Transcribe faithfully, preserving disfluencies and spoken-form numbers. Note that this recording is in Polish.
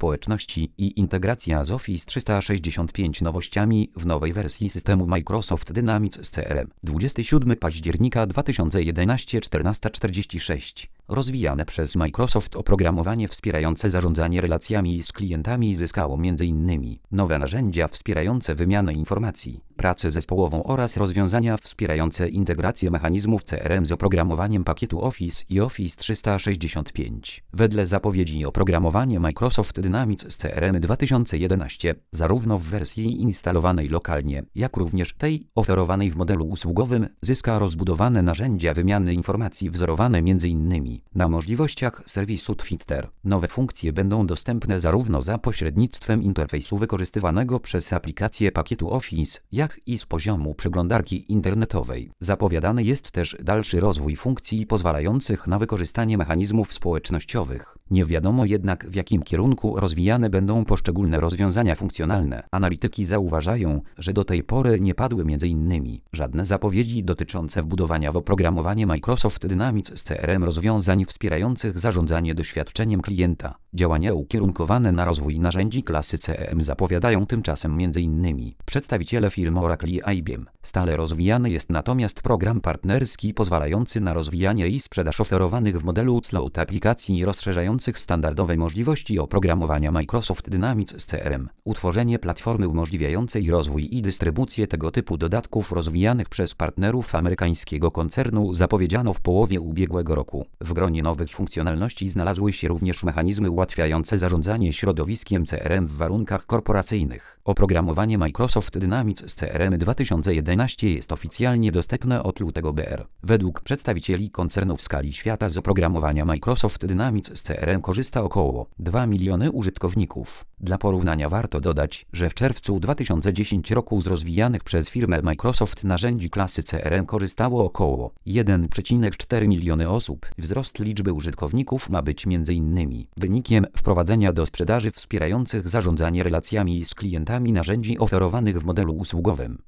społeczności i integracja z Office trzysta sześćdziesiąt pięć nowościami w nowej wersji systemu Microsoft Dynamics C R M. dwudziestego siódmego października dwa tysiące jedenastego czternaście czterdzieści sześć. Rozwijane przez Microsoft oprogramowanie wspierające zarządzanie relacjami z klientami zyskało między innymi nowe narzędzia wspierające wymianę informacji, pracę zespołową oraz rozwiązania wspierające integrację mechanizmów C R M z oprogramowaniem pakietu Office i Office trzysta sześćdziesiąt pięć. Wedle zapowiedzi oprogramowanie Microsoft Dynamics C R M dwa tysiące jedenaście, zarówno w wersji instalowanej lokalnie, jak również tej oferowanej w modelu usługowym, zyska rozbudowane narzędzia wymiany informacji wzorowane między innymi na możliwościach serwisu Twitter. Nowe funkcje będą dostępne zarówno za pośrednictwem interfejsu wykorzystywanego przez aplikację pakietu Office, jak i z poziomu przeglądarki internetowej. Zapowiadany jest też dalszy rozwój funkcji pozwalających na wykorzystanie mechanizmów społecznościowych. Nie wiadomo jednak, w jakim kierunku rozwijane będą poszczególne rozwiązania funkcjonalne. Analityki zauważają, że do tej pory nie padły między innymi żadne zapowiedzi dotyczące wbudowania w oprogramowanie Microsoft Dynamics C R M rozwiązań wspierających zarządzanie doświadczeniem klienta. Działania ukierunkowane na rozwój narzędzi klasy C R M zapowiadają tymczasem między innymi przedstawiciele firm Oracle i I B M. Stale rozwijany jest natomiast program partnerski pozwalający na rozwijanie i sprzedaż oferowanych w modelu Cloud aplikacji rozszerzających standardowe możliwości oprogramowania Microsoft Dynamics C R M. Utworzenie platformy umożliwiającej rozwój i dystrybucję tego typu dodatków rozwijanych przez partnerów amerykańskiego koncernu zapowiedziano w połowie ubiegłego roku. W gronie nowych funkcjonalności znalazły się również mechanizmy ułatwiające zarządzanie środowiskiem C R M w warunkach korporacyjnych. Oprogramowanie Microsoft Dynamics C R M dwa tysiące jedenaście jest oficjalnie dostępne od lutego br. Według przedstawicieli koncernu w skali świata z oprogramowania Microsoft Dynamics C R M korzysta około dwa miliony użytkowników. Dla porównania warto dodać, że w czerwcu dwa tysiące dziesiątego roku z rozwijanych przez firmę Microsoft narzędzi klasy C R M korzystało około jeden przecinek cztery miliony osób. Wzrost liczby użytkowników ma być między innymi wynikiem wprowadzenia do sprzedaży wspierających zarządzanie relacjami z klientami narzędzi oferowanych w modelu usługowym.